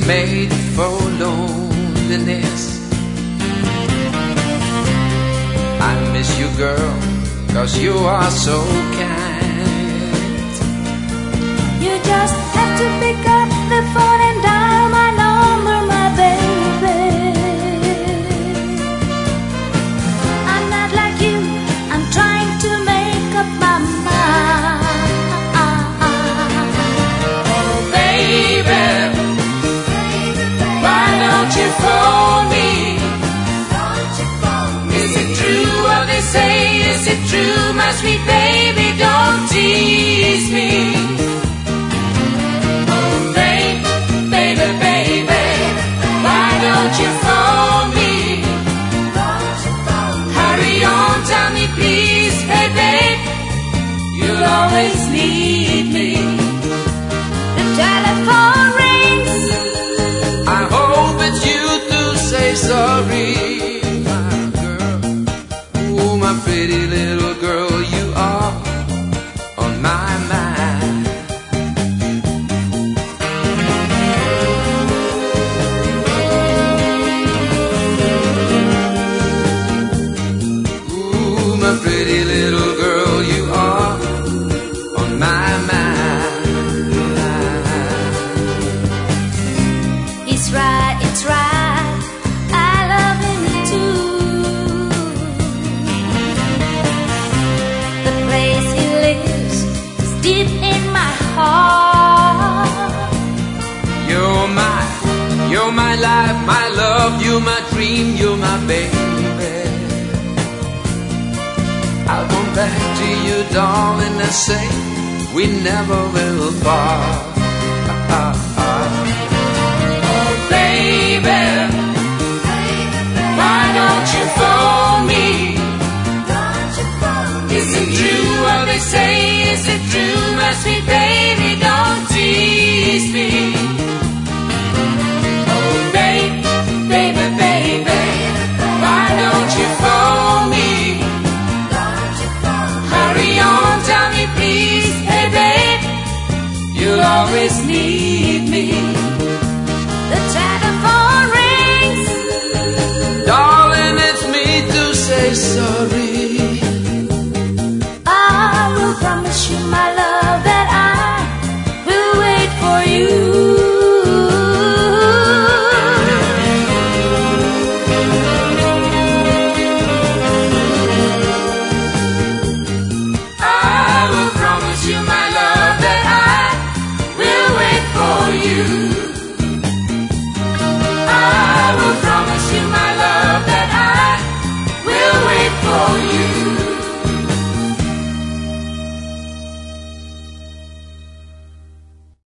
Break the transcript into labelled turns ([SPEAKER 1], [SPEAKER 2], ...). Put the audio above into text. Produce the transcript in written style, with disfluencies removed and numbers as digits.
[SPEAKER 1] made for loneliness. I miss you, girl, 'cause you are so kind.
[SPEAKER 2] You just have to pick up the phone and dial my number, my baby. I'm not like you, I'm trying to make up my mind.
[SPEAKER 1] Oh baby, why don't you phone me? Is it true what they say? Is it true, my sweet baby? Don't tease me. Oh baby, baby, why don't you phone me? Hurry on, tell me please, hey babe, you'll always need me.
[SPEAKER 2] The telephone rings.
[SPEAKER 1] I hope it's you to say sorry, my girl. Oh, my pretty little girl, you are on my mind. Ooh, my pretty little girl, you are on my mind.
[SPEAKER 2] It's right, I love him too. The place he lives is deep in my heart.
[SPEAKER 1] You're my life, my love, you're my dream, you're my baby. I'll come back to you, darling, and say we never will part. Oh baby, why don't you phone me? Is it true what they say? Is it true, my sweet baby? Don't tease me. Oh baby, baby, why don't you phone me? Hurry on, tell me please, hey babe, you'll always need